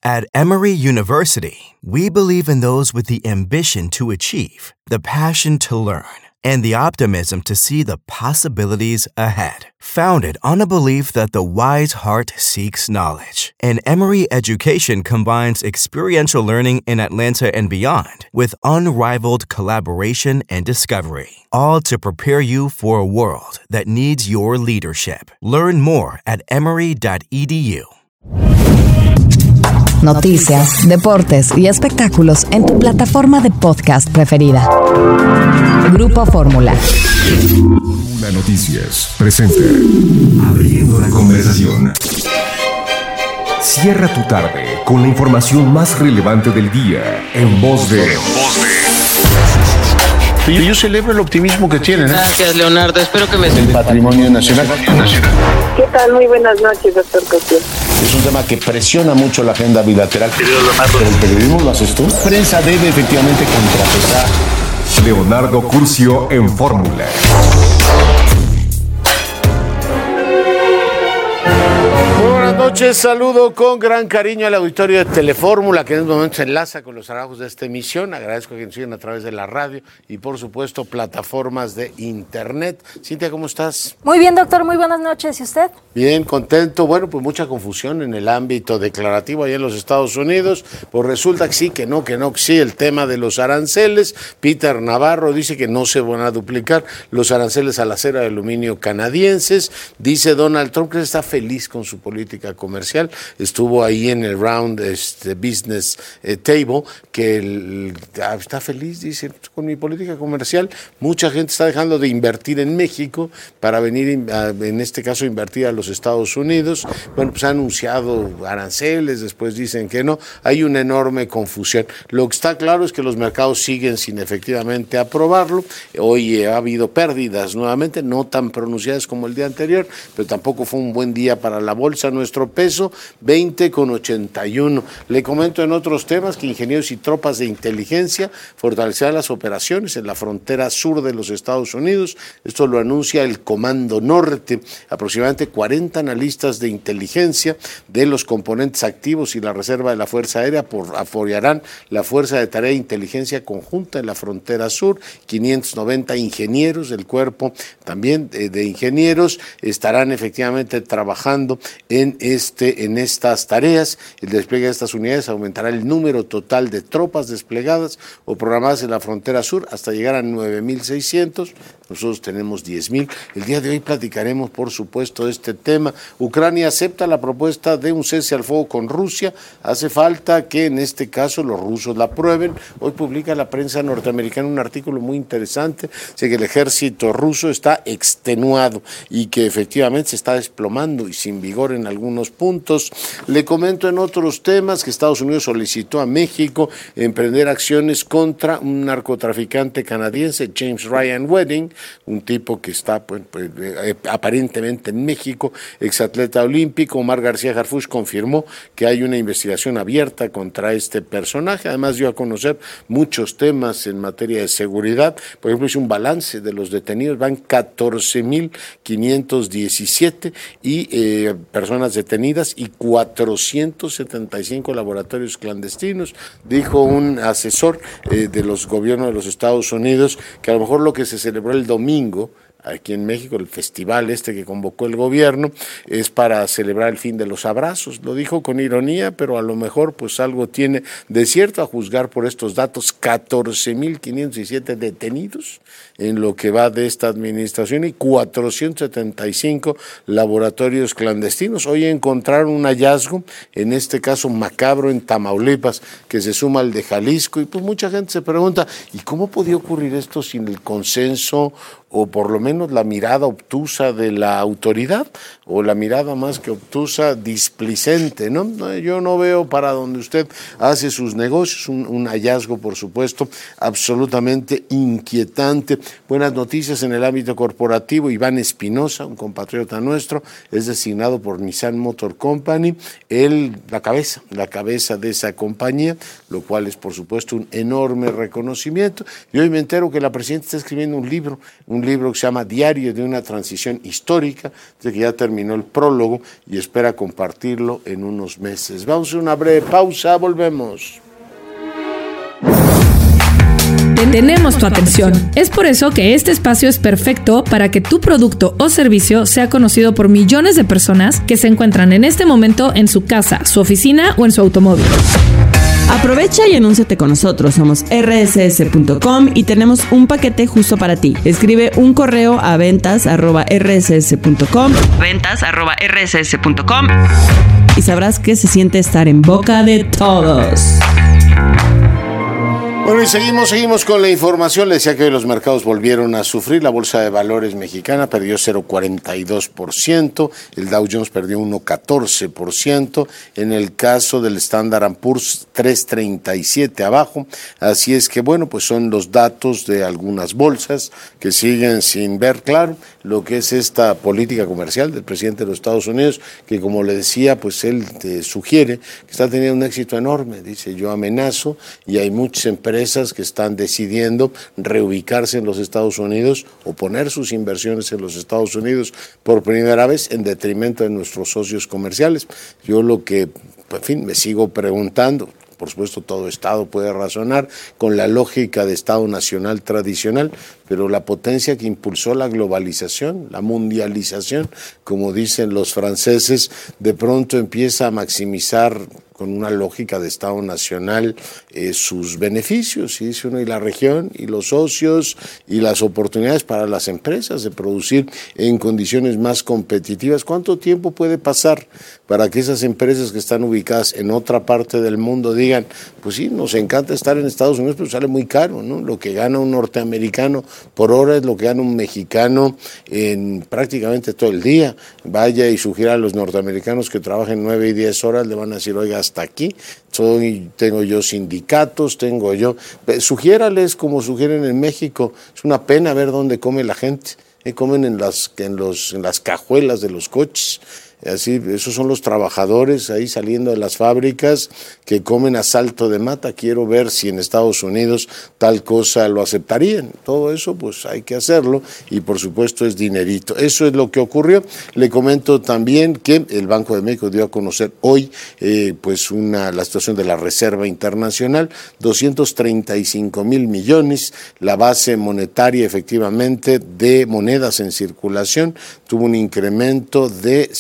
At Emory University, we believe in those with the ambition to achieve, the passion to learn, and the optimism to see the possibilities ahead. Founded on a belief that the wise heart seeks knowledge, and Emory education combines experiential learning in Atlanta and beyond with unrivaled collaboration and discovery, all to prepare you for a world that needs your leadership. Learn more at emory.edu. Noticias, deportes y espectáculos en tu plataforma de podcast preferida. Grupo Fórmula. Fórmula Noticias presenta Abriendo la conversación. Cierra tu tarde con la información más relevante del día en voz de... Yo celebro el optimismo que tienen. Gracias, Leonardo. Espero que me... El patrimonio nacional. ¿Qué tal? Muy buenas noches, doctor Cosío. Es un tema que presiona mucho la agenda bilateral. Pero el periodismo lo haces tú. La prensa debe efectivamente contrapesar. Leonardo Curcio en Fórmula. Buenas noches, saludo con gran cariño al auditorio de Telefórmula, que en este momento se enlaza con los trabajos de esta emisión. Agradezco que nos sigan a través de la radio y, por supuesto, plataformas de internet. Cintia, ¿cómo estás? Muy bien, doctor, muy buenas noches. ¿Y usted? Bien, contento. Bueno, pues mucha confusión en el ámbito declarativo allá en los Estados Unidos. Pues resulta que sí, que no, que sí, el tema de los aranceles. Peter Navarro dice que no se van a duplicar los aranceles al acero y aluminio canadienses. Dice Donald Trump que está feliz con su política comercial. Estuvo ahí en el round business table, que está feliz, dice, con mi política comercial. Mucha gente está dejando de invertir en México para venir, en este caso, invertir a los Estados Unidos. Bueno, pues ha anunciado aranceles, después dicen que no. Hay una enorme confusión. Lo que está claro es que los mercados siguen sin efectivamente aprobarlo. Hoy ha habido pérdidas nuevamente, no tan pronunciadas como el día anterior, pero tampoco fue un buen día para la bolsa. Nuestro peso 20,81. Le comento en otros temas que ingenieros y tropas de inteligencia fortalecerán las operaciones en la frontera sur de los Estados Unidos. Esto lo anuncia el Comando Norte. Aproximadamente 40 analistas de inteligencia de los componentes activos y la reserva de la Fuerza Aérea apoyarán la Fuerza de Tarea de Inteligencia Conjunta en la frontera sur. 590 ingenieros del cuerpo también de ingenieros estarán efectivamente trabajando en estas tareas. El despliegue de estas unidades aumentará el número total de tropas desplegadas o programadas en la frontera sur hasta llegar a 9,600. Nosotros tenemos 10,000. El día de hoy platicaremos, por supuesto, de este tema. Ucrania acepta la propuesta de un cese al fuego con Rusia. Hace falta que en este caso los rusos la aprueben. Hoy publica la prensa norteamericana un artículo muy interesante. Dice que el ejército ruso está extenuado y que efectivamente se está desplomando y sin vigor en algunos puntos. Le comento en otros temas que Estados Unidos solicitó a México emprender acciones contra un narcotraficante canadiense, James Ryan Wedding, un tipo que está aparentemente en México, exatleta olímpico. Omar García Harfuch confirmó que hay una investigación abierta contra este personaje. Además dio a conocer muchos temas en materia de seguridad. Por ejemplo, hizo un balance de los detenidos, van 14,517 y personas detenidas y 475 laboratorios clandestinos. Dijo un asesor de los gobiernos de los Estados Unidos que a lo mejor lo que se celebró el domingo aquí en México, el festival que convocó el gobierno, es para celebrar el fin de los abrazos. Lo dijo con ironía, pero a lo mejor pues algo tiene de cierto, a juzgar por estos datos. 14,517 detenidos en lo que va de esta administración y 475 laboratorios clandestinos. Hoy encontraron un hallazgo, en este caso macabro, en Tamaulipas, que se suma al de Jalisco, y pues mucha gente se pregunta, ¿y cómo podía ocurrir esto sin el consenso o por lo menos la mirada obtusa de la autoridad, o la mirada más que obtusa, displicente, ¿no? Yo no veo para donde usted hace sus negocios, un hallazgo, por supuesto, absolutamente inquietante. Buenas noticias en el ámbito corporativo. Iván Espinosa, un compatriota nuestro, es designado por Nissan Motor Company, la cabeza de esa compañía, lo cual es, por supuesto, un enorme reconocimiento. Y hoy me entero que la presidenta está escribiendo un libro que se llama llama Diario de una transición histórica, dice que ya terminó el prólogo y espera compartirlo en unos meses. Vamos a una breve pausa, volvemos. Tenemos tu atención. Es por eso que este espacio es perfecto para que tu producto o servicio sea conocido por millones de personas que se encuentran en este momento en su casa, su oficina o en su automóvil. Aprovecha y anúnciate con nosotros. Somos rss.com y tenemos un paquete justo para ti. Escribe un correo a ventas@rss.com y sabrás que se siente estar en boca de todos. Bueno, y seguimos con la información. Le decía que hoy los mercados volvieron a sufrir. La Bolsa de Valores mexicana perdió 0,42%, el Dow Jones perdió 1,14%, en el caso del Standard & Poor's 3,37 abajo. Así es que, bueno, pues son los datos de algunas bolsas que siguen sin ver claro lo que es esta política comercial del presidente de los Estados Unidos, que como le decía, pues él sugiere que está teniendo un éxito enorme. Dice, yo amenazo, y hay muchas empresas que están decidiendo reubicarse en los Estados Unidos o poner sus inversiones en los Estados Unidos por primera vez en detrimento de nuestros socios comerciales. Yo lo que, en fin, me sigo preguntando. Por supuesto, todo Estado puede razonar con la lógica de Estado nacional tradicional, pero la potencia que impulsó la globalización, la mundialización, como dicen los franceses, de pronto empieza a maximizar con una lógica de Estado nacional sus beneficios, y dice uno, y la región, y los socios, y las oportunidades para las empresas de producir en condiciones más competitivas. ¿Cuánto tiempo puede pasar para que esas empresas que están ubicadas en otra parte del mundo digan, pues sí, nos encanta estar en Estados Unidos, pero sale muy caro, ¿no? Lo que gana un norteamericano por hora es lo que gana un mexicano en prácticamente todo el día. Vaya y sugiera a los norteamericanos que trabajen 9 y 10 horas, le van a decir, oiga, hasta aquí, tengo yo sindicatos, sugiérales como sugieren en México. Es una pena ver dónde come la gente, comen en las cajuelas de los coches. Así, esos son los trabajadores ahí saliendo de las fábricas que comen a salto de mata. Quiero ver si en Estados Unidos tal cosa lo aceptarían. Todo eso pues hay que hacerlo, y por supuesto es dinerito. Eso es lo que ocurrió. Le comento también que el Banco de México dio a conocer hoy la situación de la Reserva Internacional, 235,000 millones, la base monetaria efectivamente de monedas en circulación tuvo un incremento de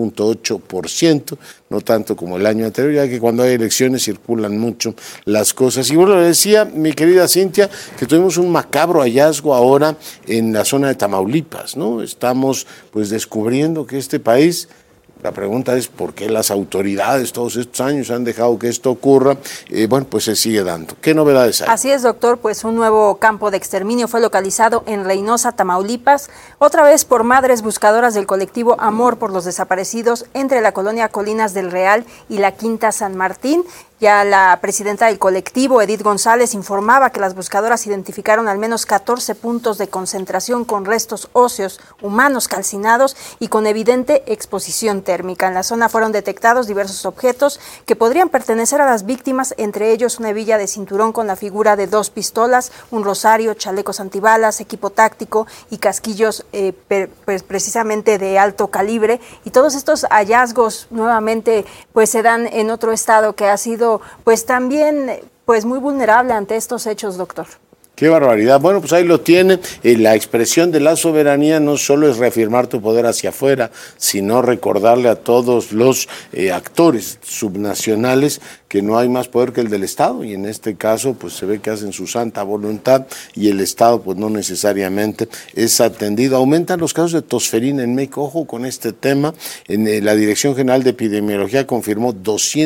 6,8%, no tanto como el año anterior, ya que cuando hay elecciones circulan mucho las cosas. Y bueno, le decía mi querida Cintia que tuvimos un macabro hallazgo ahora en la zona de Tamaulipas, ¿no? Estamos pues descubriendo que este país, la pregunta es por qué las autoridades todos estos años han dejado que esto ocurra. Pues se sigue dando. ¿Qué novedades hay? Así es, doctor, pues un nuevo campo de exterminio fue localizado en Reynosa, Tamaulipas, otra vez por madres buscadoras del colectivo Amor por los Desaparecidos entre la colonia Colinas del Real y la Quinta San Martín. Ya la presidenta del colectivo, Edith González, informaba que las buscadoras identificaron al menos 14 puntos de concentración con restos óseos humanos calcinados y con evidente exposición térmica. En la zona fueron detectados diversos objetos que podrían pertenecer a las víctimas, entre ellos una hebilla de cinturón con la figura de 2 pistolas, un rosario, chalecos antibalas, equipo táctico y casquillos precisamente de alto calibre. Y todos estos hallazgos nuevamente pues se dan en otro estado que ha sido pues también pues muy vulnerable ante estos hechos, doctor. Qué barbaridad. Bueno, pues ahí lo tiene. La expresión de la soberanía no solo es reafirmar tu poder hacia afuera, sino recordarle a todos los actores subnacionales que no hay más poder que el del Estado, y en este caso pues se ve que hacen su santa voluntad y el Estado pues no necesariamente es atendido. Aumentan los casos de tosferina en México. Ojo con este tema. En la Dirección General de Epidemiología confirmó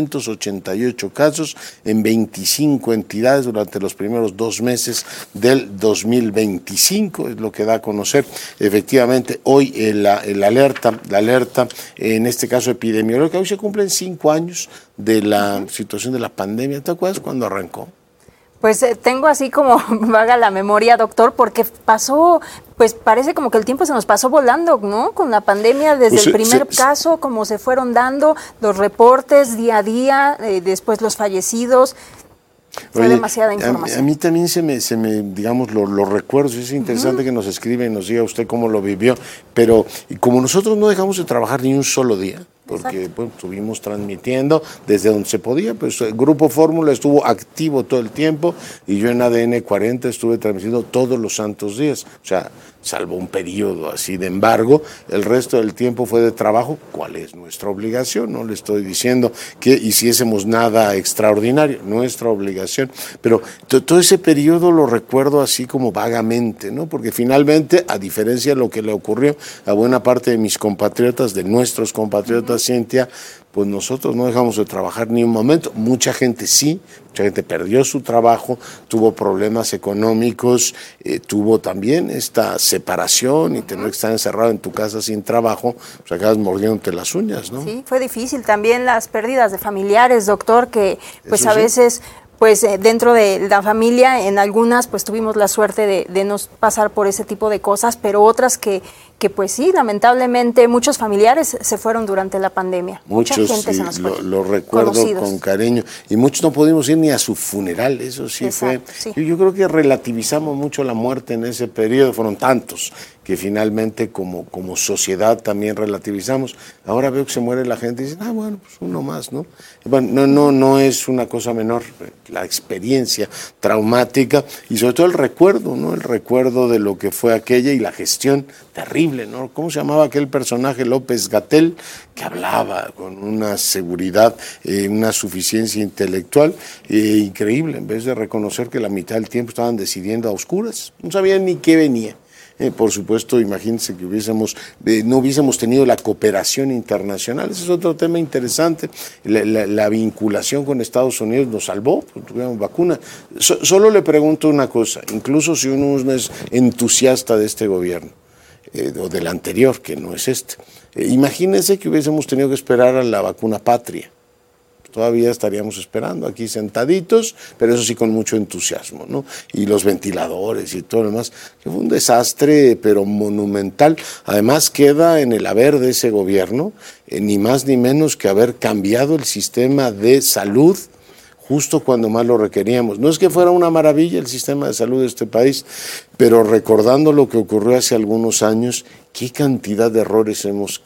288 casos en 25 entidades durante los primeros 2 meses del 2025, es lo que da a conocer efectivamente hoy la alerta en este caso epidemiológica. Hoy se cumplen 5 años de la situación de la pandemia. ¿Te acuerdas cuando arrancó? Pues tengo así como vaga la memoria, doctor, porque pasó, pues parece como que el tiempo se nos pasó volando, ¿no? Con la pandemia, desde el primer caso, como se fueron dando los reportes día a día, después los fallecidos. Fue demasiada información. A mí también se me digamos, los recuerdos. Es interesante que nos escribe y nos diga usted cómo lo vivió. Pero como nosotros no dejamos de trabajar ni un solo día, porque bueno, estuvimos transmitiendo desde donde se podía, pues el Grupo Fórmula estuvo activo todo el tiempo y yo en ADN 40 estuve transmitiendo todos los santos días, o sea, salvo un periodo así de embargo, el resto del tiempo fue de trabajo. ¿Cuál es nuestra obligación? No le estoy diciendo que hiciésemos nada extraordinario, nuestra obligación, pero todo ese periodo lo recuerdo así como vagamente, ¿no? Porque finalmente, a diferencia de lo que le ocurrió a buena parte de mis compatriotas, de nuestros compatriotas, Cintia, pues nosotros no dejamos de trabajar ni un momento. Mucha gente sí, mucha gente perdió su trabajo, tuvo problemas económicos, tuvo también esta separación y tener que estar encerrado en tu casa sin trabajo, pues acabas mordiéndote las uñas, ¿no? Sí, fue difícil. También las pérdidas de familiares, doctor, que pues Eso a sí. veces... Pues dentro de la familia, en algunas pues tuvimos la suerte de no pasar por ese tipo de cosas, pero otras que pues sí, lamentablemente muchos familiares se fueron durante la pandemia. Muchos, mucha gente se nos fue. lo recuerdo Conocidos. con cariño. Y muchos no pudimos ir ni a su funeral, eso sí. Exacto, fue. sí. Yo creo que relativizamos mucho la muerte en ese periodo, fueron tantos que finalmente como sociedad también relativizamos. Ahora veo que se muere la gente y dicen, bueno, pues uno más, ¿no? Bueno, no es una cosa menor, la experiencia traumática y sobre todo el recuerdo, ¿no? El recuerdo de lo que fue aquella y la gestión terrible, ¿no? ¿Cómo se llamaba aquel personaje, López-Gatell, que hablaba con una seguridad, una suficiencia intelectual increíble, en vez de reconocer que la mitad del tiempo estaban decidiendo a oscuras, no sabían ni qué venía. Por supuesto, imagínense que no hubiésemos tenido la cooperación internacional. Ese es otro tema interesante. La vinculación con Estados Unidos nos salvó, porque tuvimos vacuna. Solo le pregunto una cosa, incluso si uno no es entusiasta de este gobierno, o del anterior, que no es este. Imagínense que hubiésemos tenido que esperar a la vacuna patria. Todavía estaríamos esperando aquí sentaditos, pero eso sí con mucho entusiasmo, ¿no? Y los ventiladores y todo lo demás, que fue un desastre, pero monumental. Además queda en el haber de ese gobierno, ni más ni menos que haber cambiado el sistema de salud justo cuando más lo requeríamos. No es que fuera una maravilla el sistema de salud de este país, pero recordando lo que ocurrió hace algunos años, qué cantidad de errores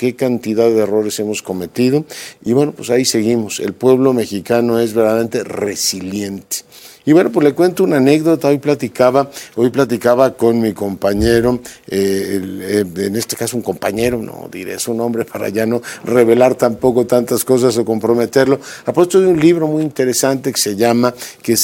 hemos cometido, y bueno, pues ahí seguimos. El pueblo mexicano es verdaderamente resiliente. Y bueno, pues le cuento una anécdota. Hoy platicaba con mi compañero, en este caso un compañero, no diré su nombre para ya no revelar tampoco tantas cosas o comprometerlo, a propósito de un libro muy interesante que se llama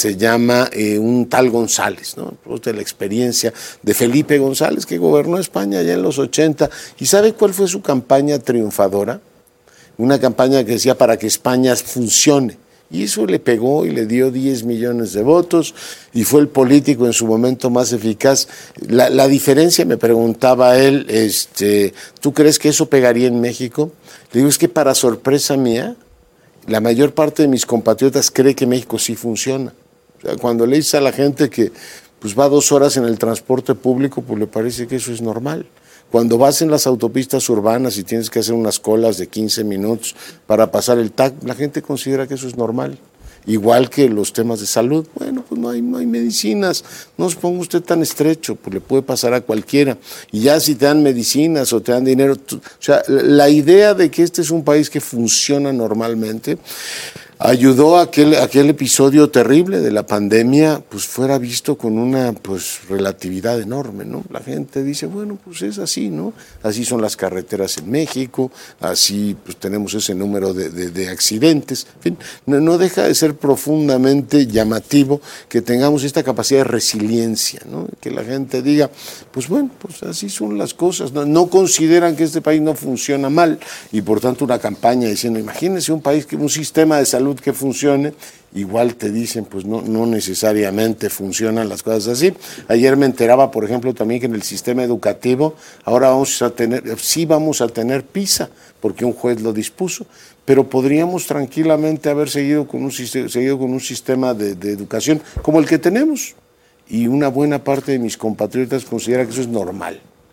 Un tal González, ¿no? A propósito de la experiencia de Felipe González, que gobernó España ya en los 80. ¿Y sabe cuál fue su campaña triunfadora? Una campaña que decía para que España funcione. Y eso le pegó y le dio 10 millones de votos y fue el político en su momento más eficaz. La diferencia, me preguntaba él, ¿tú crees que eso pegaría en México? Le digo, es que para sorpresa mía, la mayor parte de mis compatriotas cree que México sí funciona. O sea, cuando le dices a la gente que pues va 2 horas en el transporte público, pues le parece que eso es normal. Cuando vas en las autopistas urbanas y tienes que hacer unas colas de 15 minutos para pasar el TAC, la gente considera que eso es normal. Igual que los temas de salud. Bueno, pues no hay medicinas, no se ponga usted tan estrecho, pues le puede pasar a cualquiera. Y ya si te dan medicinas o te dan dinero, o sea, la idea de que este es un país que funciona normalmente ayudó a que aquel episodio terrible de la pandemia pues fuera visto con una pues relatividad enorme, ¿no? La gente dice, bueno, pues es así, ¿no? Así son las carreteras en México, así pues tenemos ese número de accidentes. En fin, no deja de ser profundamente llamativo que tengamos esta capacidad de resiliencia, ¿no? Que la gente diga, pues bueno, pues así son las cosas, no consideran que este país no funciona mal y por tanto una campaña diciendo, imagínense un sistema de salud que funcione, igual te dicen, pues no necesariamente funcionan las cosas así. Ayer me enteraba, por ejemplo, también que en el sistema educativo ahora vamos a tener PISA, porque un juez lo dispuso, pero podríamos tranquilamente haber seguido con un sistema de educación como el que tenemos. Y una buena parte de mis compatriotas considera que eso es normal.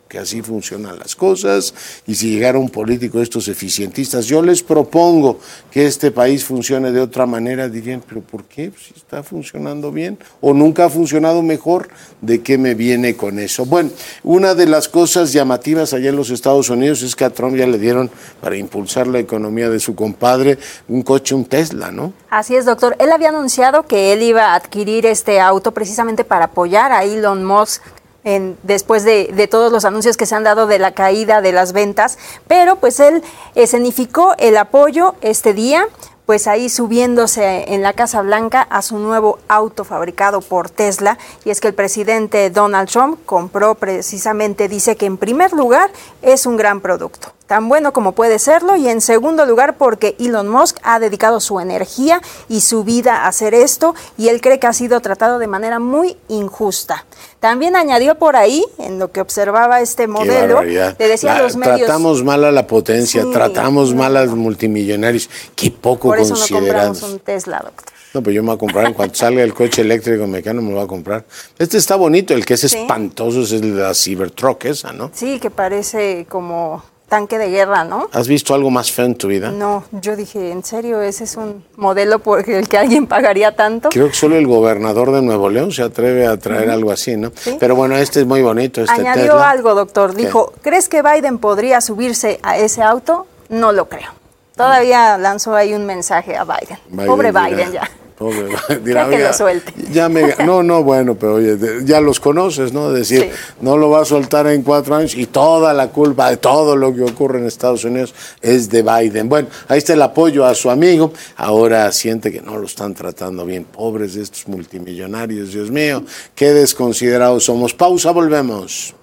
que así funcionan las cosas, y si llegara un político de estos eficientistas, yo les propongo que este país funcione de otra manera, dirían, pero ¿por qué? Pues si está funcionando bien, o nunca ha funcionado mejor, ¿de qué me viene con eso? Bueno, una de las cosas llamativas allá en los Estados Unidos es que a Trump ya le dieron, para impulsar la economía de su compadre, un coche, un Tesla, ¿no? Así es, doctor. Él había anunciado que él iba a adquirir este auto precisamente para apoyar a Elon Musk después de todos los anuncios que se han dado de la caída de las ventas, pero pues él escenificó el apoyo este día, pues ahí subiéndose en la Casa Blanca a su nuevo auto fabricado por Tesla, y es que el presidente Donald Trump compró precisamente, dice que en primer lugar es un gran producto, tan bueno como puede serlo, y en segundo lugar porque Elon Musk ha dedicado su energía y su vida a hacer esto, y él cree que ha sido tratado de manera muy injusta. También añadió por ahí, en lo que observaba este modelo, le decía a los medios... Tratamos mal a la potencia, sí, tratamos mal a los multimillonarios, qué poco por eso considerados. No compramos un Tesla, doctor. No, pues yo me voy a comprar, en cuanto salga el coche eléctrico mecánico me lo voy a comprar. Este está bonito, el que es espantoso es el de la Cybertruck esa, ¿no? Sí, que parece como tanque de guerra, ¿no? ¿Has visto algo más feo en tu vida? No, yo dije, ¿en serio ese es un modelo por el que alguien pagaría tanto? Creo que solo el gobernador de Nuevo León se atreve a traer algo así, ¿no? ¿Sí? Pero bueno, este es muy bonito, Añadió Tesla. algo, doctor, dijo, ¿crees que Biden podría subirse a ese auto? No lo creo. Todavía lanzó ahí un mensaje a Biden. Pobre Biden ya. Pobre, dirá, que lo suelte. Bueno, pero oye, ya los conoces, ¿no? Decir, sí, no lo va a soltar en 4 años y toda la culpa de todo lo que ocurre en Estados Unidos es de Biden. Bueno, ahí está el apoyo a su amigo, ahora siente que no lo están tratando bien. Pobres de estos multimillonarios, Dios mío, qué desconsiderados somos. Pausa, volvemos.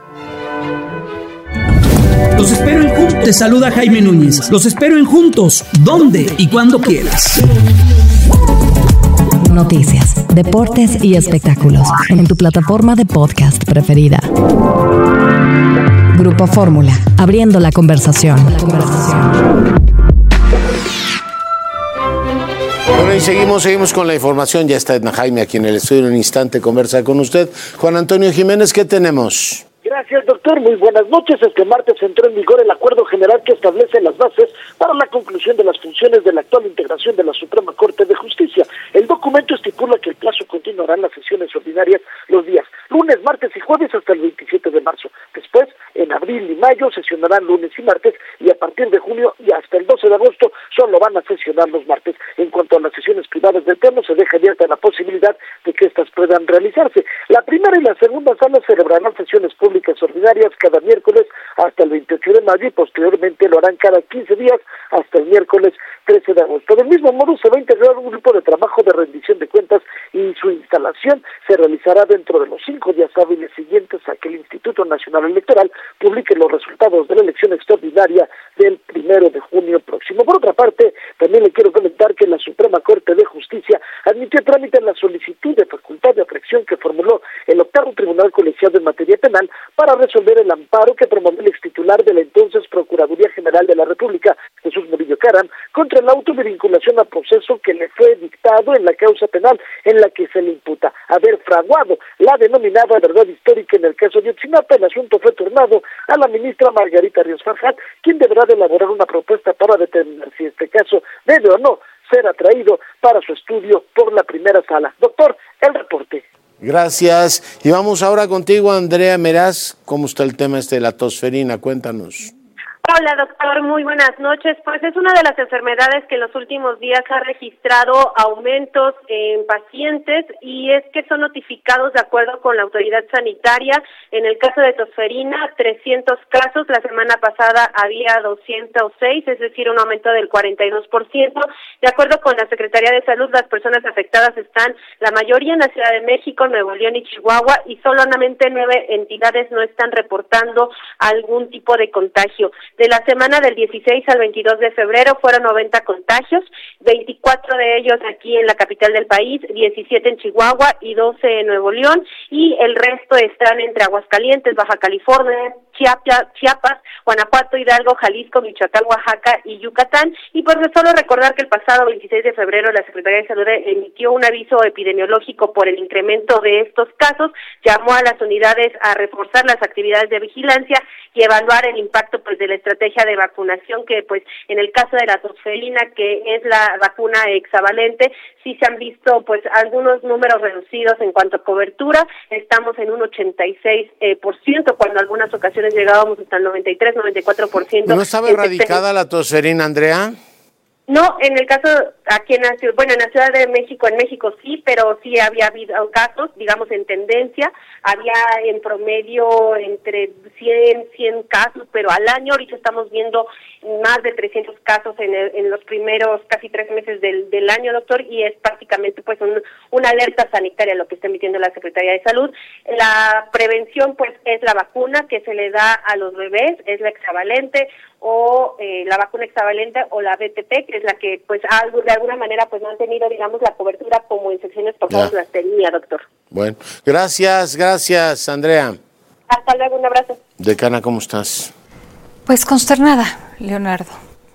Los espero en Juntos. Te saluda Jaime Núñez. Los espero en Juntos, donde y cuando quieras. Noticias, deportes y espectáculos en tu plataforma de podcast preferida. Grupo Fórmula, abriendo la conversación. Bueno, y seguimos con la información. Ya está Edna Jaime aquí en el estudio. En un instante conversa con usted. Juan Antonio Jiménez, ¿qué tenemos? Gracias, doctor. Muy buenas noches. Este martes entró en vigor el acuerdo general que establece las bases para la conclusión de las funciones de la actual integración de la Suprema Corte de Justicia. El documento estipula que el plazo continuará en las sesiones ordinarias los días lunes, martes y jueves hasta el 27 de marzo. Después, en abril y mayo, sesionarán lunes y martes, y a partir de junio y hasta el 12 de agosto solo van a sesionar los martes. En cuanto a las sesiones privadas del Pleno, se deja abierta la posibilidad de que estas puedan realizarse. La primera y la segunda sala celebrarán sesiones públicas ordinarias cada miércoles hasta el 28 de mayo y posteriormente lo harán cada 15 días hasta el miércoles 13 de agosto. Del mismo modo, se va a integrar un grupo de trabajo de rendición de cuentas y su instalación se realizará dentro de los 5 días hábiles siguientes a que el Instituto Nacional Electoral publique los resultados de la elección extraordinaria del 1 de junio próximo. Por otra parte, también le quiero comentar que la Suprema Corte de Justicia admitió trámite en la solicitud de facultad de aprehensión que formuló el 8º Tribunal Colegiado en materia penal para resolver el amparo que promovió el extitular de la entonces Procuraduría General de la República, Jesús Murillo Caram, contra el auto de vinculación a proceso que le fue dictado en la causa penal en la que se le imputa haber fraguado la denominada verdad histórica en el caso de Ayotzinapa. El asunto fue turnado a la ministra Margarita Ríos Farjat, quien deberá de elaborar una propuesta para determinar si este caso debe o no ser atraído para su estudio por la primera sala. Doctor, el reporte. Gracias. Y vamos ahora contigo, Andrea Meraz. ¿Cómo está el tema de la tosferina? Cuéntanos. Hola, doctor, muy buenas noches. Pues es una de las enfermedades que en los últimos días ha registrado aumentos en pacientes y es que son notificados de acuerdo con la autoridad sanitaria. En el caso de tosferina, 300 casos. La semana pasada había 206, es decir, un aumento del 42%. De acuerdo con la Secretaría de Salud, las personas afectadas están la mayoría en la Ciudad de México, Nuevo León y Chihuahua, y solamente 9 entidades no están reportando algún tipo de contagio. De la semana del 16 al 22 de febrero fueron 90 contagios, 24 de ellos aquí en la capital del país, 17 en Chihuahua y 12 en Nuevo León, y el resto están entre Aguascalientes, Baja California, Chiapas, Guanajuato, Hidalgo, Jalisco, Michoacán, Oaxaca y Yucatán. Y pues solo recordar que el pasado 26 de febrero la Secretaría de Salud emitió un aviso epidemiológico por el incremento de estos casos, llamó a las unidades a reforzar las actividades de vigilancia y evaluar el impacto pues de la estrategia de vacunación, que pues en el caso de la tosferina, que es la vacuna hexavalente, sí se han visto pues algunos números reducidos en cuanto a cobertura. Estamos en un 86%, cuando en algunas ocasiones llegábamos hasta el 93, 94%. ¿No estaba erradicada la tosferina, Andrea? No, en el caso aquí en la Ciudad de México, en México sí, pero sí había habido casos, digamos en tendencia, había en promedio entre 100 casos, pero al año ahorita estamos viendo más de 300 casos en los primeros casi 3 meses del año, doctor, y es prácticamente pues una alerta sanitaria lo que está emitiendo la Secretaría de Salud. La prevención pues es la vacuna que se le da a los bebés, es la hexavalente, o la vacuna hexavalente o la BTP, que es la que pues de alguna manera pues no han tenido, digamos, la cobertura como en secciones pasadas las tenía, doctor. Bueno, gracias, Andrea. Hasta luego, un abrazo. Decana, ¿cómo estás? Pues consternada, Leonardo.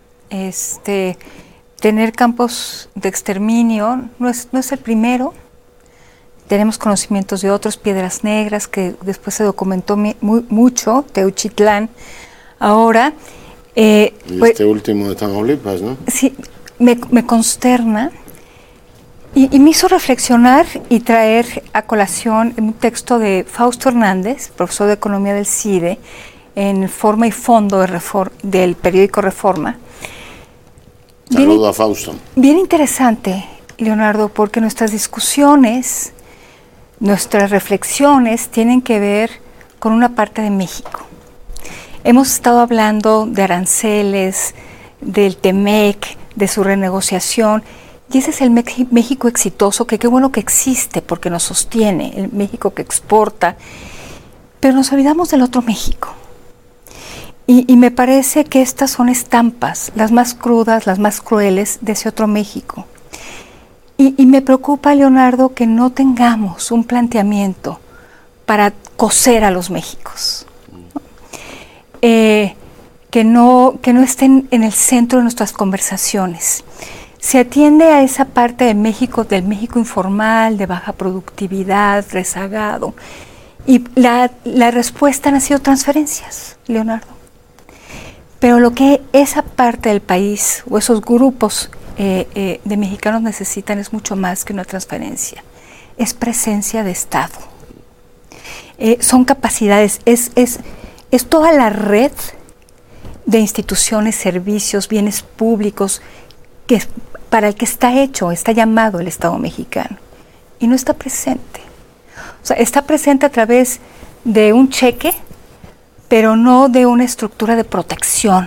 Tener campos de exterminio no es el primero. Tenemos conocimientos de otros, Piedras Negras, que después se documentó mucho, Teuchitlán. Ahora... este último de Tamaulipas, ¿no? Sí, me consterna y me hizo reflexionar y traer a colación un texto de Fausto Hernández, profesor de Economía del CIDE, en Forma y Fondo del periódico Reforma. Saludo a Fausto. Bien interesante, Leonardo, porque nuestras discusiones, nuestras reflexiones tienen que ver con una parte de México. Hemos estado hablando de aranceles, del TEMEC, de su renegociación, y ese es el México exitoso, que qué bueno que existe porque nos sostiene, el México que exporta, pero nos olvidamos del otro México. Y me parece que estas son estampas, las más crudas, las más crueles de ese otro México. Y me preocupa, Leonardo, que no tengamos un planteamiento para coser a los Méxicos. Que no estén en el centro de nuestras conversaciones. Se atiende a esa parte de México, del México informal, de baja productividad, rezagado, y la respuesta han sido transferencias, Leonardo. Pero lo que esa parte del país o esos grupos de mexicanos necesitan es mucho más que una transferencia, es presencia de Estado. Son capacidades, es toda la red de instituciones, servicios, bienes públicos para el que está llamado el Estado mexicano. Y no está presente. O sea, está presente a través de un cheque, pero no de una estructura de protección,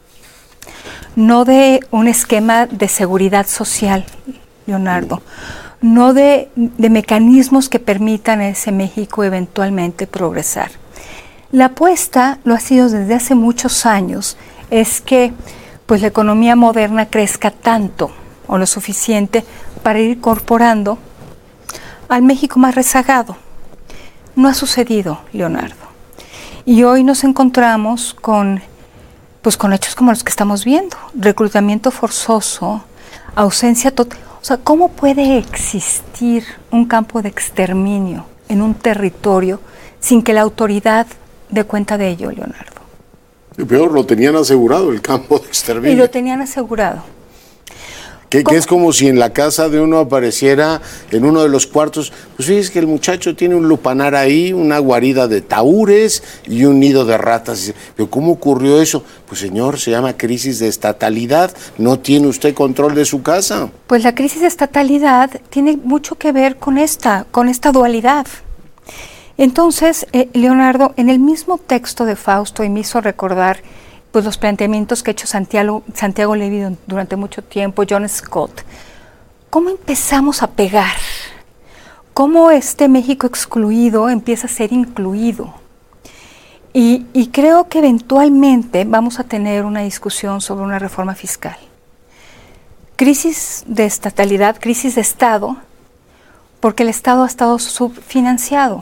no de un esquema de seguridad social, Leonardo, no de mecanismos que permitan a ese México eventualmente progresar. La apuesta, lo ha sido desde hace muchos años, es que pues la economía moderna crezca tanto o lo suficiente para ir incorporando al México más rezagado. No ha sucedido, Leonardo. Y hoy nos encontramos con hechos como los que estamos viendo, reclutamiento forzoso, ausencia total. O sea, ¿cómo puede existir un campo de exterminio en un territorio sin que la autoridad dé cuenta de ello, Leonardo? Y peor, lo tenían asegurado el campo de exterminio. Y lo tenían asegurado. Que es como si en la casa de uno apareciera, en uno de los cuartos, pues fíjese que el muchacho tiene un lupanar ahí, una guarida de tahúres y un nido de ratas. Pero ¿cómo ocurrió eso? Pues señor, se llama crisis de estatalidad, no tiene usted control de su casa. Pues la crisis de estatalidad tiene mucho que ver con esta dualidad. Entonces, Leonardo, en el mismo texto de Fausto, y me hizo recordar pues los planteamientos que ha hecho Santiago Levy durante mucho tiempo, John Scott, ¿cómo empezamos a pegar? ¿Cómo este México excluido empieza a ser incluido? Y creo que eventualmente vamos a tener una discusión sobre una reforma fiscal. Crisis de estatalidad, crisis de Estado, porque el Estado ha estado subfinanciado.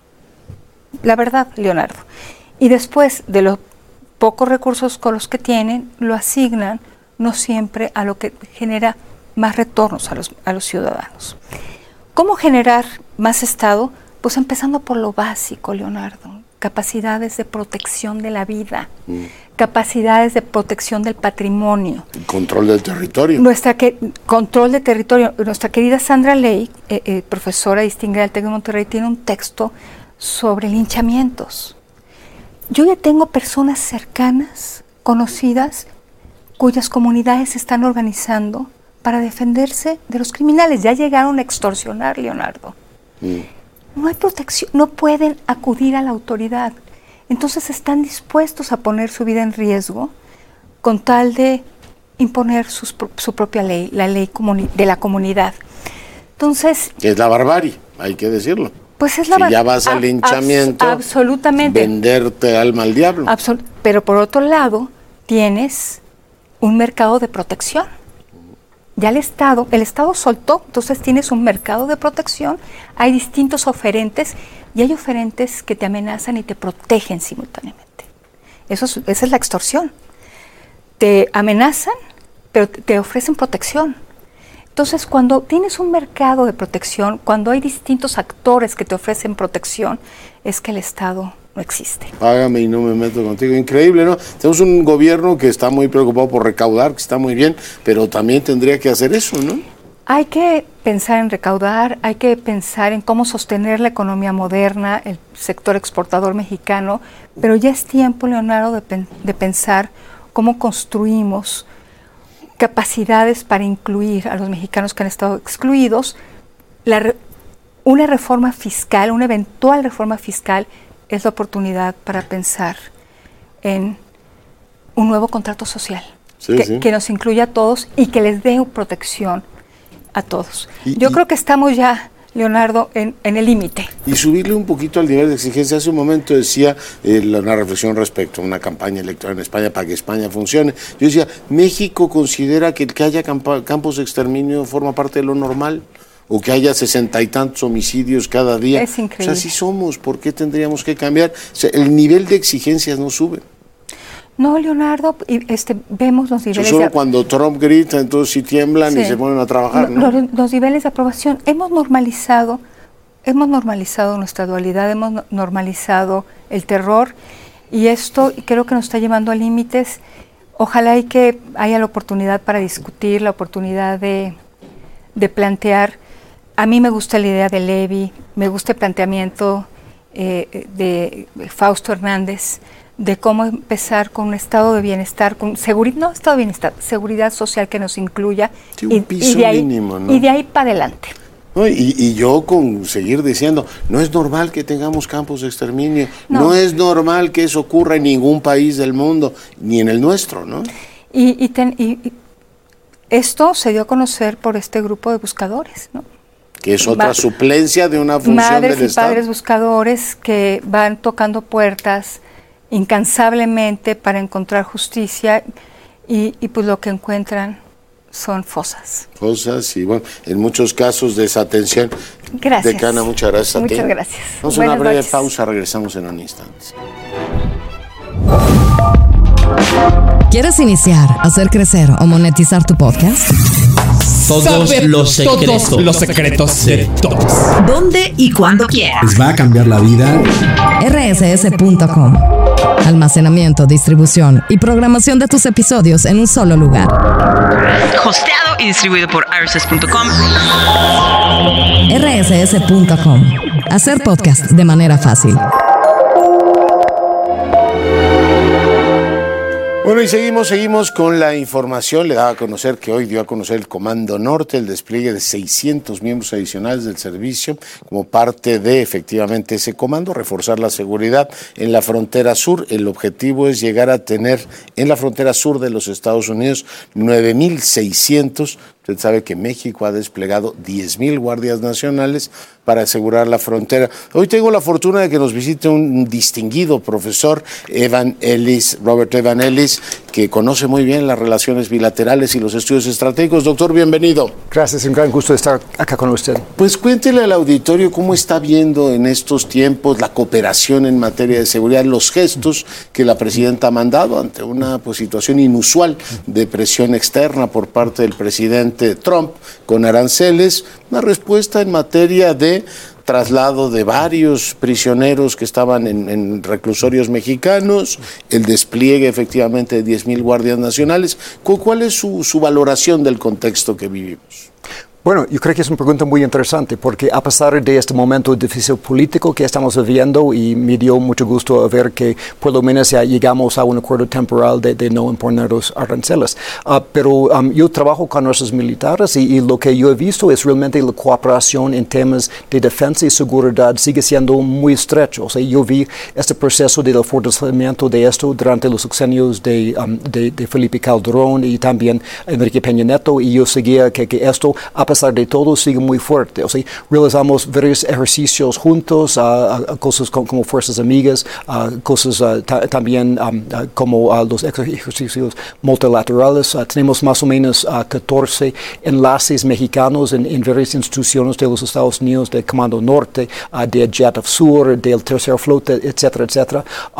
La verdad, Leonardo. Y después de los pocos recursos con los que tienen, lo asignan no siempre a lo que genera más retornos a los ciudadanos. ¿Cómo generar más Estado? Pues empezando por lo básico, Leonardo. Capacidades de protección de la vida, capacidades de protección del patrimonio. Control del territorio. Control de territorio. Nuestra querida Sandra Ley, profesora distinguida del TEC de Monterrey, tiene un texto sobre linchamientos. Yo ya tengo personas cercanas, conocidas, cuyas comunidades se están organizando para defenderse de los criminales. Ya llegaron a extorsionar, Leonardo. No hay protección, no pueden acudir a la autoridad. Entonces están dispuestos a poner su vida en riesgo con tal de imponer su propia ley, la ley de la comunidad. Entonces... Es la barbarie, hay que decirlo. Pues es la barbarie. Si ya vas al linchamiento, absolutamente. Venderte alma al diablo. Pero por otro lado, tienes un mercado de protección. Ya el Estado soltó, entonces tienes un mercado de protección, hay distintos oferentes y hay oferentes que te amenazan y te protegen simultáneamente. Esa es la extorsión. Te amenazan, pero te ofrecen protección. Entonces, cuando tienes un mercado de protección, cuando hay distintos actores que te ofrecen protección, es que el Estado no existe. Págame y no me meto contigo. Increíble, ¿no? Tenemos un gobierno que está muy preocupado por recaudar, que está muy bien, pero también tendría que hacer eso, ¿no? Hay que pensar en recaudar, hay que pensar en cómo sostener la economía moderna, el sector exportador mexicano, pero ya es tiempo, Leonardo, de pensar cómo construimos capacidades para incluir a los mexicanos que han estado excluidos. Una reforma fiscal, una eventual reforma fiscal, es la oportunidad para pensar en un nuevo contrato social que nos incluya a todos y que les dé protección a todos. Yo creo que estamos ya, Leonardo, en el límite. Y subirle un poquito al nivel de exigencia. Hace un momento decía una reflexión respecto a una campaña electoral en España para que España funcione. Yo decía, ¿México considera que el que haya campos de exterminio forma parte de lo normal? ¿O que haya 60 y tantos homicidios cada día? Es increíble. O sea, así somos. ¿Por qué tendríamos que cambiar? O sea, el nivel de exigencias no sube. No, Leonardo, vemos los niveles... Solo cuando Trump grita, entonces sí tiemblan y se ponen a trabajar, ¿no? Los niveles de aprobación. Hemos normalizado nuestra dualidad, hemos normalizado el terror, y esto creo que nos está llevando a límites. Ojalá que haya la oportunidad para discutir, la oportunidad de plantear. A mí me gusta la idea de Levy, me gusta el planteamiento de Fausto Hernández, de cómo empezar con un estado de bienestar, con seguridad social que nos incluya, un piso mínimo, ¿no? Y de ahí para adelante. No, y yo con seguir diciendo, no es normal que tengamos campos de exterminio, no es normal que eso ocurra en ningún país del mundo, ni en el nuestro, ¿no? Y esto se dio a conocer por este grupo de buscadores, ¿no? Que es otra suplencia de una función del Estado. Madres y padres buscadores que van tocando puertas incansablemente para encontrar justicia y pues lo que encuentran son fosas. Fosas y bueno, en muchos casos desatención. Gracias. Decana, muchas gracias a ti. Muchas gracias. Vamos a una breve pausa, regresamos en un instante. ¿Quieres iniciar, hacer crecer o monetizar tu podcast? Todos los secretos de todos. ¿Dónde y cuándo quieras? Les va a cambiar la vida. rss.com. Almacenamiento, distribución y programación de tus episodios en un solo lugar. Hosteado y distribuido por rss.com. rss.com. Hacer podcast de manera fácil. Bueno, y seguimos con la información. Le daba a conocer que hoy dio a conocer el Comando Norte el despliegue de 600 miembros adicionales del servicio como parte de, efectivamente, ese comando, reforzar la seguridad en la frontera sur. El objetivo es llegar a tener en la frontera sur de los Estados Unidos 9,600 Usted sabe que México ha desplegado 10,000 guardias nacionales para asegurar la frontera. Hoy tengo la fortuna de que nos visite un distinguido profesor, Robert Evan Ellis, que conoce muy bien las relaciones bilaterales y los estudios estratégicos. Doctor, bienvenido. Gracias, un gran gusto estar acá con usted. Pues cuéntele al auditorio cómo está viendo en estos tiempos la cooperación en materia de seguridad, los gestos que la presidenta ha mandado ante una situación inusual de presión externa por parte del presidente Trump con aranceles, una respuesta en materia de traslado de varios prisioneros que estaban en reclusorios mexicanos, el despliegue efectivamente de 10,000 guardias nacionales. ¿Cuál es su valoración del contexto que vivimos? Bueno, yo creo que es una pregunta muy interesante porque a pesar de este momento difícil político que estamos viviendo, y me dio mucho gusto ver que por lo menos ya llegamos a un acuerdo temporal de no imponer los aranceles. Pero yo trabajo con nuestros militares y lo que yo he visto es realmente la cooperación en temas de defensa y seguridad sigue siendo muy estrecho. O sea, yo vi este proceso del fortalecimiento de esto durante los sexenios de Felipe Calderón y también Enrique Peña Nieto, y yo seguía que esto, a pesar de todo, sigue muy fuerte. O sea, realizamos varios ejercicios juntos, cosas como Fuerzas Amigas, cosas también como los ejercicios multilaterales. Tenemos más o menos 14 enlaces mexicanos en varias instituciones de los Estados Unidos, del Comando Norte, de Jet of Sur, del Tercer Flota, etcétera, etcétera.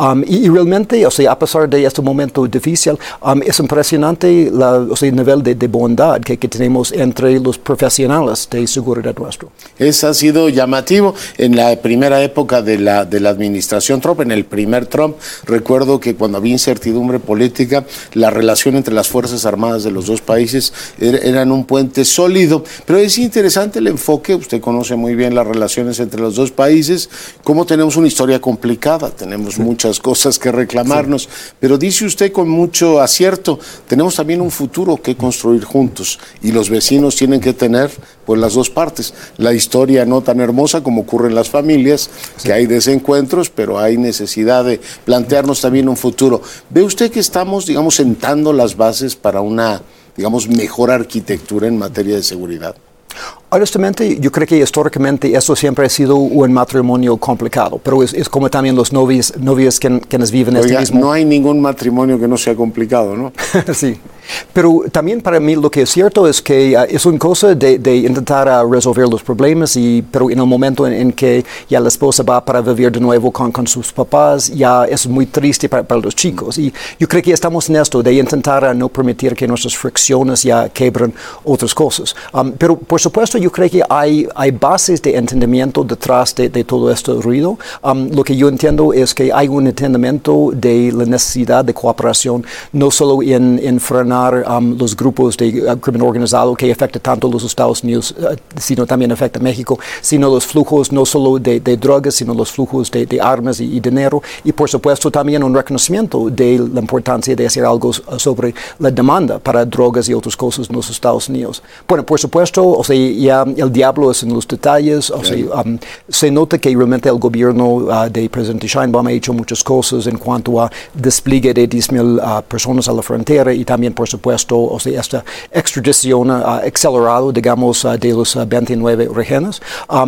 Y realmente, o sea, a pesar de este momento difícil, es impresionante el nivel de bondad que tenemos entre los profesionales de seguridad nuestro. Eso ha sido llamativo. En la primera época de la administración Trump, en el primer Trump, recuerdo que cuando había incertidumbre política, la relación entre las Fuerzas Armadas de los dos países eran un puente sólido. Pero es interesante el enfoque, usted conoce muy bien las relaciones entre los dos países, cómo tenemos una historia complicada, tenemos muchas cosas que reclamarnos, pero dice usted con mucho acierto, tenemos también un futuro que construir juntos, y los vecinos tienen que tener pues las dos partes, la historia no tan hermosa como ocurre en las familias, que hay desencuentros, pero hay necesidad de plantearnos también un futuro. ¿Ve usted que estamos, sentando las bases para una, mejor arquitectura en materia de seguridad? Honestamente, yo creo que históricamente eso siempre ha sido un matrimonio complicado, pero es como también los novios quienes viven este mismo. No hay ningún matrimonio que no sea complicado, ¿no? Sí, pero también para mí lo que es cierto es que es una cosa de intentar resolver los problemas, pero en el momento en que ya la esposa va para vivir de nuevo con sus papás, ya es muy triste para los chicos. Y yo creo que estamos en esto de intentar no permitir que nuestras fricciones ya quebren otras cosas. Pero por supuesto, yo creo que hay bases de entendimiento detrás de todo este ruido. Lo que yo entiendo es que hay un entendimiento de la necesidad de cooperación, no solo en frenar los grupos de crimen organizado que afecta tanto a los Estados Unidos, sino también afecta a México, sino los flujos no solo de drogas, sino los flujos de armas y dinero, y por supuesto también un reconocimiento de la importancia de hacer algo sobre la demanda para drogas y otras cosas en los Estados Unidos. Bueno, por supuesto, o sea, ya el diablo es en los detalles. O sea, se nota que realmente el gobierno del presidente Sheinbaum ha hecho muchas cosas en cuanto a despliegue de 10,000 personas a la frontera, y también, por supuesto, o sea, esta extradición acelerada, digamos, de los 29 rehenes.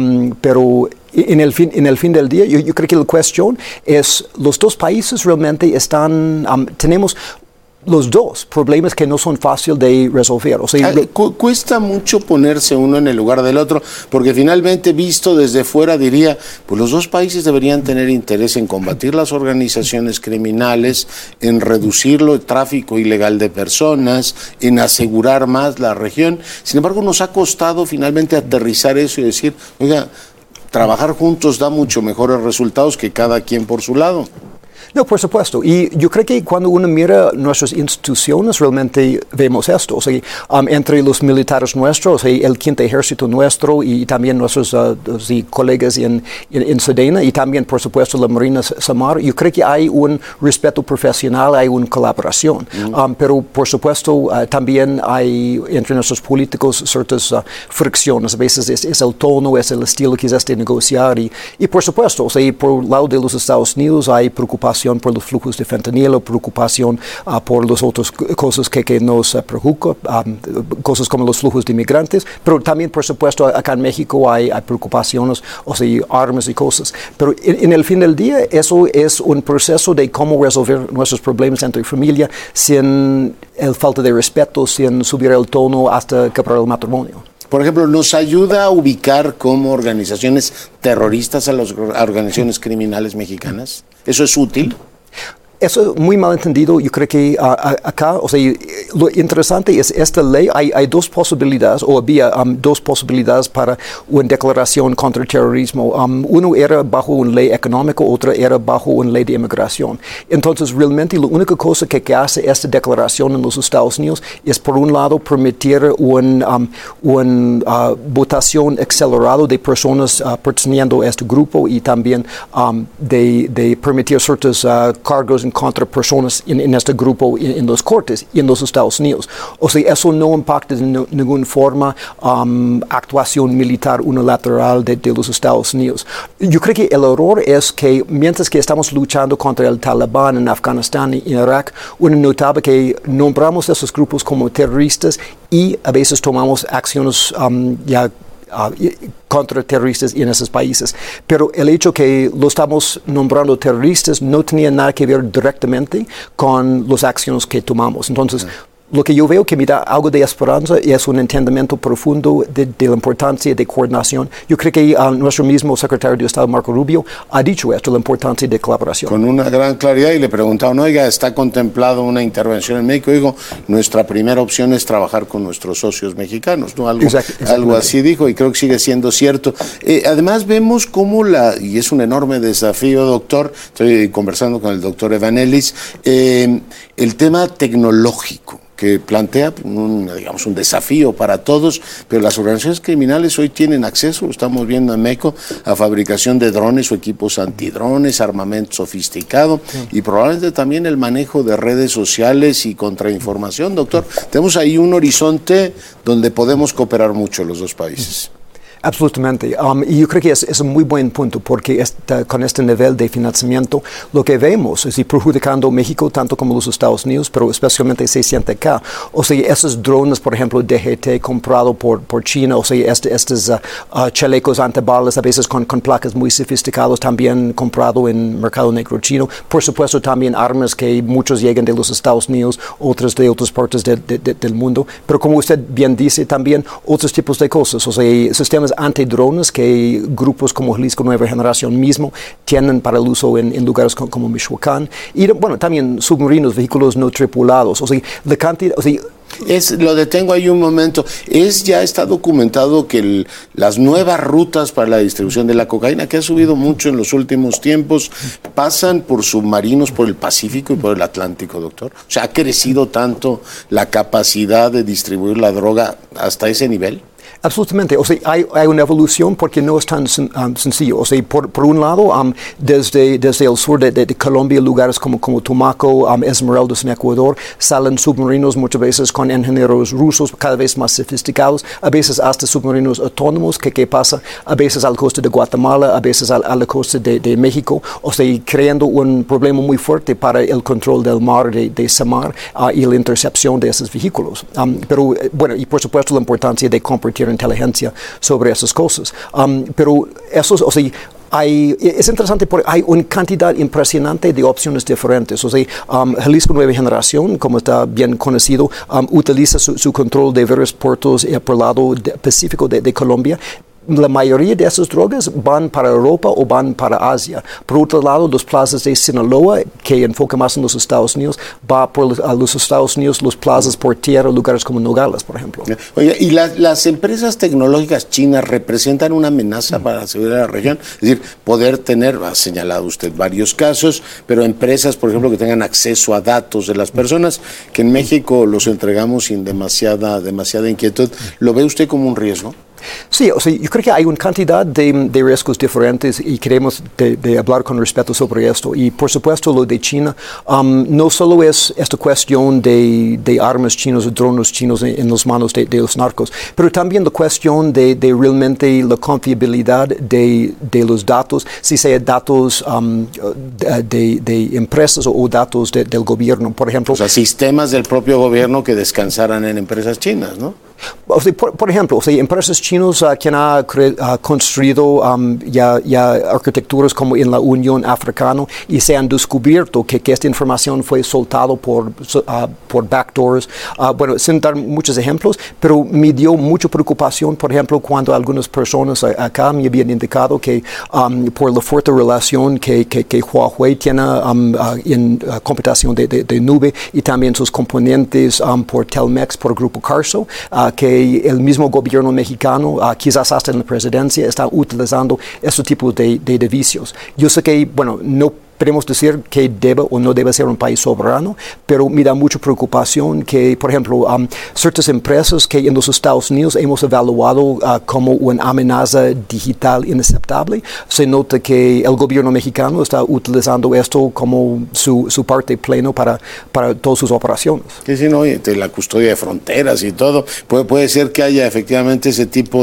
Pero en el fin del día, yo creo que la cuestión es, los dos países realmente tenemos los dos problemas que no son fáciles de resolver. O sea, cuesta mucho ponerse uno en el lugar del otro, porque finalmente, visto desde fuera, diría, pues los dos países deberían tener interés en combatir las organizaciones criminales, en reducir el tráfico ilegal de personas, en asegurar más la región. Sin embargo, nos ha costado finalmente aterrizar eso y decir, oiga, trabajar juntos da mucho mejores resultados que cada quien por su lado. No, por supuesto. Y yo creo que cuando uno mira nuestras instituciones, realmente vemos esto. O sea, entre los militares nuestros, o sea, el Quinto Ejército nuestro y también nuestros colegas en Sedena, y también, por supuesto, la Marina Samar, yo creo que hay un respeto profesional, hay una colaboración. Pero, por supuesto, también hay entre nuestros políticos ciertas fricciones. A veces es el tono, es el estilo quizás de negociar. Y por supuesto, o sea, por el lado de los Estados Unidos hay preocupación preocupación por los flujos de fentanilo, preocupación por las otras cosas que nos preocupan, cosas como los flujos de inmigrantes, pero también, por supuesto, acá en México hay preocupaciones, o sea, armas y cosas. Pero en el fin del día, eso es un proceso de cómo resolver nuestros problemas entre familia sin el falta de respeto, sin subir el tono hasta quebrar el matrimonio. Por ejemplo, ¿nos ayuda a ubicar como organizaciones terroristas a las organizaciones criminales mexicanas? ¿Eso es útil? Eso es muy mal entendido. Yo creo que acá, o sea, lo interesante es esta ley. Hay dos posibilidades, o había dos posibilidades para una declaración contra el terrorismo. Uno era bajo una ley económica, otra era bajo una ley de inmigración. Entonces, realmente, la única cosa que hace esta declaración en los Estados Unidos es, por un lado, permitir una votación acelerada de personas perteneciendo a este grupo y también de permitir ciertos cargos contra personas en este grupo en los cortes y en los Estados Unidos. O sea, eso no impacta de ninguna forma actuación militar unilateral de los Estados Unidos. Yo creo que el error es que mientras que estamos luchando contra el Talibán en Afganistán y en Irak, uno notaba que nombramos a esos grupos como terroristas y a veces tomamos acciones contra terroristas en esos países. Pero el hecho que lo estamos nombrando terroristas no tenía nada que ver directamente con las acciones que tomamos. Entonces, lo que yo veo que me da algo de esperanza es un entendimiento profundo de la importancia de coordinación. Yo creo que nuestro mismo secretario de Estado, Marco Rubio, ha dicho esto, la importancia de colaboración. Con una gran claridad, y le preguntaban, oiga, ¿está contemplado una intervención en México? Digo, nuestra primera opción es trabajar con nuestros socios mexicanos, ¿no? Algo así dijo, y creo que sigue siendo cierto. Además, vemos cómo y es un enorme desafío, doctor, estoy conversando con el doctor Evangelis, el tema tecnológico, que plantea un desafío para todos, pero las organizaciones criminales hoy tienen acceso, lo estamos viendo en México, a fabricación de drones o equipos antidrones, armamento sofisticado y probablemente también el manejo de redes sociales y contrainformación. Doctor, tenemos ahí un horizonte donde podemos cooperar mucho los dos países. Absolutamente. Y yo creo que es un muy buen punto porque con este nivel de financiamiento lo que vemos es perjudicando a México tanto como los Estados Unidos, pero especialmente se siente acá. O sea, esos drones, por ejemplo, DGT comprado por China, o sea, estos chalecos antibalas a veces con placas muy sofisticadas también comprado en mercado negro chino. Por supuesto, también armas que muchos llegan de los Estados Unidos, otras de otras partes del mundo. Pero como usted bien dice, también otros tipos de cosas, o sea, sistemas antidrones que grupos como Jalisco Nueva Generación mismo tienen para el uso en lugares como Michoacán. Y bueno, también submarinos, vehículos no tripulados. O sea, la cantidad... O sea, lo detengo ahí un momento. Ya está documentado que las nuevas rutas para la distribución de la cocaína, que ha subido mucho en los últimos tiempos, pasan por submarinos por el Pacífico y por el Atlántico, doctor. O sea, ¿ha crecido tanto la capacidad de distribuir la droga hasta ese nivel? Absolutamente. O sea, hay una evolución porque no es tan sencillo. O sea, por un lado, desde el sur de Colombia, lugares como Tumaco, Esmeraldas en Ecuador, salen submarinos muchas veces con ingenieros rusos cada vez más sofisticados, a veces hasta submarinos autónomos que pasa a veces a la costa de Guatemala, a veces a la costa de México, o sea, creando un problema muy fuerte para el control del mar, de Samar y la intercepción de esos vehículos. Pero, bueno, y por supuesto la importancia de compartir inteligencia sobre esas cosas. Pero eso, o sea, es interesante porque hay una cantidad impresionante de opciones diferentes. O sea, Jalisco Nueva Generación, como está bien conocido, utiliza su control de varios puertos por el lado pacífico de Colombia. La mayoría de esas drogas van para Europa o van para Asia. Por otro lado, los plazas de Sinaloa, que enfoca más en los Estados Unidos, va a los Estados Unidos, los plazas por tierra, lugares como Nogales, por ejemplo. Oye, ¿y las empresas tecnológicas chinas representan una amenaza para la seguridad de la región? Es decir, poder tener, ha señalado usted varios casos, pero empresas, por ejemplo, que tengan acceso a datos de las personas, que en México los entregamos sin demasiada inquietud. ¿Lo ve usted como un riesgo? Sí, o sea, yo creo que hay una cantidad de riesgos diferentes y queremos de hablar con respeto sobre esto. Y por supuesto lo de China, no solo es esta cuestión de armas chinas o drones chinos en las manos de los narcos, pero también la cuestión de realmente la confiabilidad de los datos, si sea datos de empresas o datos del gobierno, por ejemplo. O sea, sistemas del propio gobierno que descansaran en empresas chinas, ¿no? O sea, por ejemplo, o sea, empresas chinas quien ha construido ya arquitecturas como en la Unión Africana y se han descubierto que esta información fue soltado por backdoors. Bueno, sin dar muchos ejemplos, pero me dio mucha preocupación, por ejemplo, cuando algunas personas acá me habían indicado que por la fuerte relación que Huawei tiene en computación de nube y también sus componentes por Telmex, por Grupo Carso, que el mismo gobierno mexicano, quizás hasta en la presidencia, está utilizando este tipo de vicios. Yo sé que, bueno, no podemos decir que debe o no debe ser un país soberano, pero me da mucha preocupación que, por ejemplo, ciertas empresas que en los Estados Unidos hemos evaluado como una amenaza digital inaceptable, se nota que el gobierno mexicano está utilizando esto como su parte pleno para todas sus operaciones. Sí, sí, no, y la custodia de fronteras y todo, puede ser que haya efectivamente ese tipo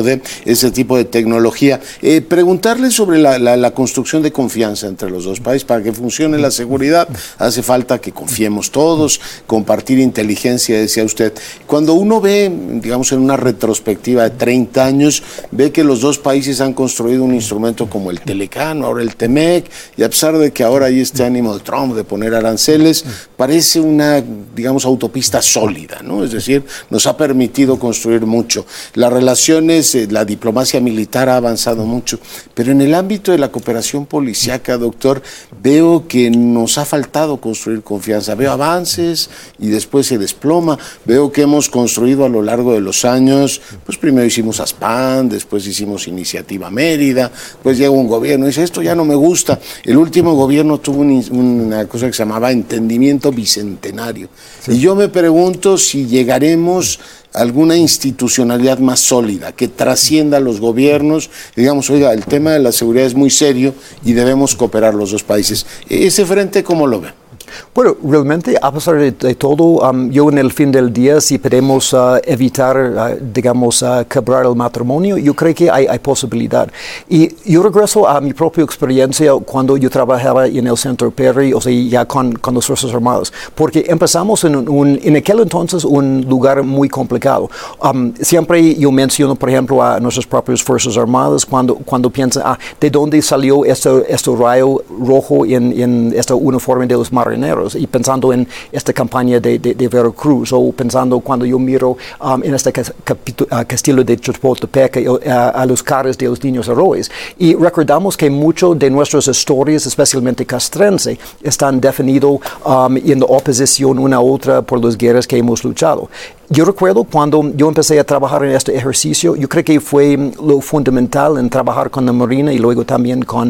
de tecnología. Preguntarle sobre la construcción de confianza entre los dos países. Para que funcione la seguridad hace falta que confiemos todos, compartir inteligencia, decía usted. Cuando uno ve, digamos, en una retrospectiva de 30 años, ve que los dos países han construido un instrumento como el Telecán, ahora el Temec, y a pesar de que ahora hay este ánimo de Trump de poner aranceles, parece una, digamos, autopista sólida, ¿no? Es decir, nos ha permitido construir mucho. Las relaciones, la diplomacia militar ha avanzado mucho, pero en el ámbito de la cooperación policíaca, doctor, veo que nos ha faltado construir confianza. Veo avances y después se desploma. Veo que hemos construido a lo largo de los años, pues primero hicimos ASPAN, después hicimos Iniciativa Mérida, pues llega un gobierno y dice, esto ya no me gusta. El último gobierno tuvo una cosa que se llamaba Entendimiento Bicentenario. Sí. Y yo me pregunto si llegaremos alguna institucionalidad más sólida, que trascienda los gobiernos, digamos, oiga, el tema de la seguridad es muy serio y debemos cooperar los dos países. ¿Ese frente cómo lo ve? Bueno, realmente, a pesar de todo, yo en el fin del día, si podemos evitar, quebrar el matrimonio, yo creo que hay posibilidad. Y yo regreso a mi propia experiencia cuando yo trabajaba en el Centro Perry, o sea, ya con las Fuerzas Armadas, porque empezamos en aquel entonces un lugar muy complicado. Siempre yo menciono, por ejemplo, a nuestras propias Fuerzas Armadas cuando piensan, ¿de dónde salió este rayo rojo en este uniforme de los marineros? Y pensando en esta campaña de Veracruz, o pensando cuando yo miro en este castillo de Chapultepec a los caras de los niños héroes, y recordamos que muchas de nuestras historias, especialmente castrense, están definidas en la oposición una a otra por las guerras que hemos luchado. Yo recuerdo cuando yo empecé a trabajar en este ejercicio, yo creo que fue lo fundamental en trabajar con la Marina y luego también con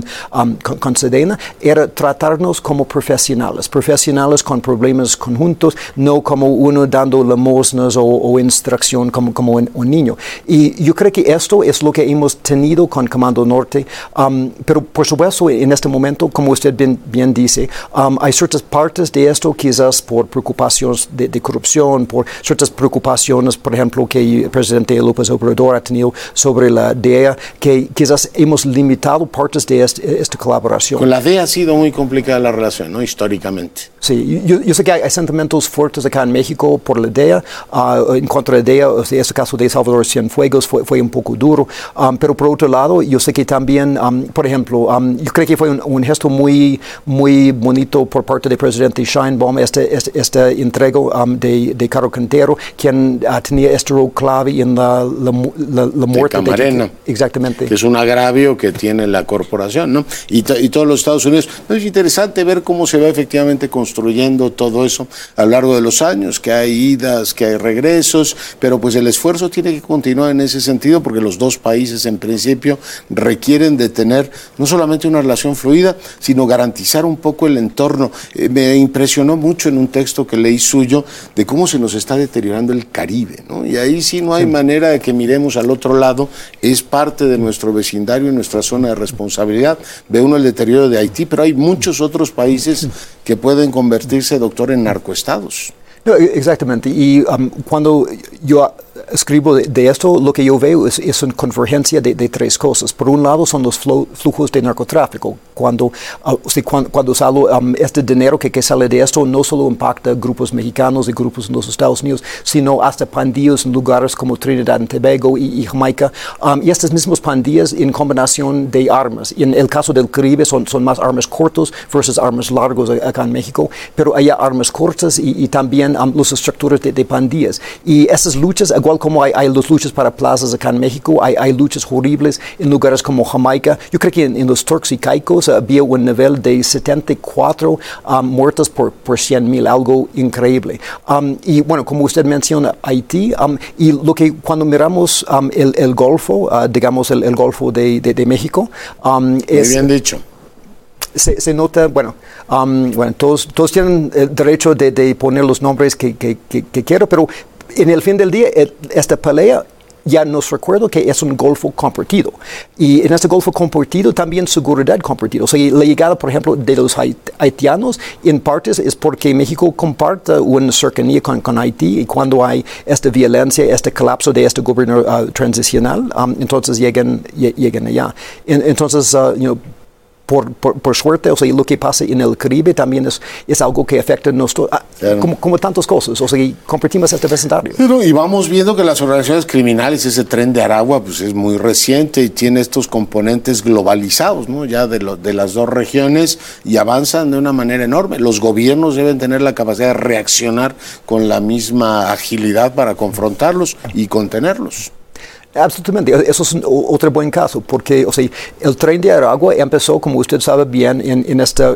Sedena, era tratarnos como profesionales con problemas conjuntos, no como uno dando limosnas o instrucción como un niño. Y yo creo que esto es lo que hemos tenido con Comando Norte, pero por supuesto en este momento, como usted bien dice, hay ciertas partes de esto quizás por preocupaciones de corrupción, por ciertas preocupaciones, por ejemplo, que el presidente López Obrador ha tenido sobre la DEA, que quizás hemos limitado partes de esta colaboración. Con la DEA ha sido muy complicada la relación, ¿no? Históricamente. Sí, yo sé que hay sentimientos fuertes acá en México por la DEA, en contra de la DEA, o sea, este caso de Salvador Cienfuegos fue un poco duro, pero por otro lado, yo sé que también, por ejemplo, yo creo que fue un gesto muy bonito por parte del presidente Sheinbaum, este entrego de Caro Quintero, quien tenía este rol clave en la muerte de Camarena. Exactamente. Que es un agravio que tiene la corporación, ¿no? Y todos los Estados Unidos. Es interesante ver cómo se va efectivamente construyendo todo eso a lo largo de los años, que hay idas, que hay regresos, pero pues el esfuerzo tiene que continuar en ese sentido porque los dos países en principio requieren de tener no solamente una relación fluida, sino garantizar un poco el entorno. Me impresionó mucho en un texto que leí suyo de cómo se nos está deteriorando atacando el Caribe, ¿no? Y ahí sí no hay manera de que miremos al otro lado, es parte de nuestro vecindario, nuestra zona de responsabilidad. Ve uno el deterioro de Haití, pero hay muchos otros países que pueden convertirse, doctor, en narcoestados. No, exactamente, y cuando yo escribo de esto, lo que yo veo es una convergencia de tres cosas. Por un lado son los flujos de narcotráfico. Cuando sale este dinero que sale de esto, no solo impacta grupos mexicanos y grupos en los Estados Unidos, sino hasta pandillas en lugares como Trinidad y Tobago y Jamaica. Y estas mismas pandillas en combinación de armas. Y en el caso del Caribe son más armas cortas versus armas largas acá en México, pero hay armas cortas y también las estructuras de pandillas. Y esas luchas, igual como hay las luchas para plazas acá en México, hay luchas horribles en lugares como Jamaica. Yo creo que en los Turks y Caicos había un nivel de 74 muertos por 100,000, algo increíble. Y bueno, como usted menciona, Haití, y lo que cuando miramos el Golfo, digamos el Golfo de México, es... Muy bien dicho. Se nota, todos tienen el derecho de poner los nombres que quiero, pero en el fin del día, esta pelea ya nos recuerda que es un golfo compartido. Y en este golfo compartido también seguridad compartida. O sea, la llegada, por ejemplo, de los haitianos en partes es porque México comparte una cercanía con Haití, y cuando hay esta violencia, este colapso de este gobierno transicional, entonces llegan allá. Entonces, por suerte, o sea, lo que pasa en el Caribe también es algo que afecta a nosotros, como tantas cosas, o sea, compartimos este vecindario. Pero, y vamos viendo que las organizaciones criminales, ese Tren de Aragua, pues es muy reciente y tiene estos componentes globalizados, ¿no? Ya de las dos regiones, y avanzan de una manera enorme. Los gobiernos deben tener la capacidad de reaccionar con la misma agilidad para confrontarlos y contenerlos. Absolutamente, eso es otro buen caso, porque, o sea, el Tren de Aragua empezó, como usted sabe bien, en esta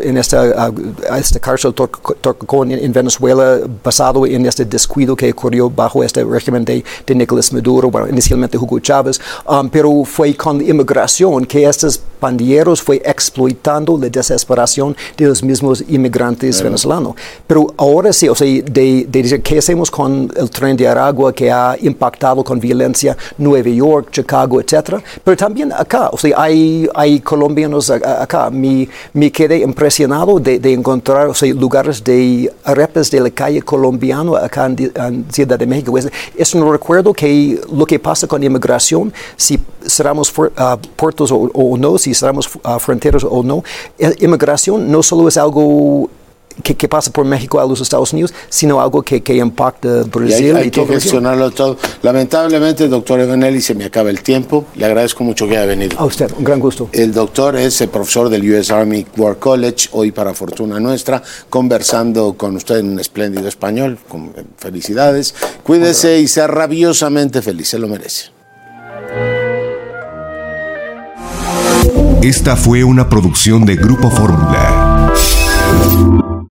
cárcel Torcocón en Venezuela, basado en este descuido que ocurrió bajo este régimen de Nicolás Maduro, inicialmente Hugo Chávez, pero fue con la inmigración que estos pandilleros fue exploitando la desesperación de los mismos inmigrantes venezolanos. Pero ahora sí, o sea, de decir, ¿qué hacemos con el Tren de Aragua que ha impactado con violencia Nueva York, Chicago, etcétera? Pero también acá, o sea, hay colombianos acá. Me quedé impresionado de encontrar, o sea, lugares de arepes de la calle colombiano acá en Ciudad de México. Es un recuerdo que lo que pasa con inmigración, si cerramos puertos o no, si cerramos fronteras o no, inmigración no solo es algo que pasa por México a los Estados Unidos, sino algo que impacta Brasil. Hay que gestionarlo todo. Lamentablemente, doctor Evanelli, se me acaba el tiempo. Le agradezco mucho que haya venido. A usted, un gran gusto. El doctor es el profesor del U.S. Army War College, hoy para fortuna nuestra, conversando con usted en un espléndido español. Felicidades. Cuídese y sea rabiosamente feliz, se lo merece. Esta fue una producción de Grupo Fórmula.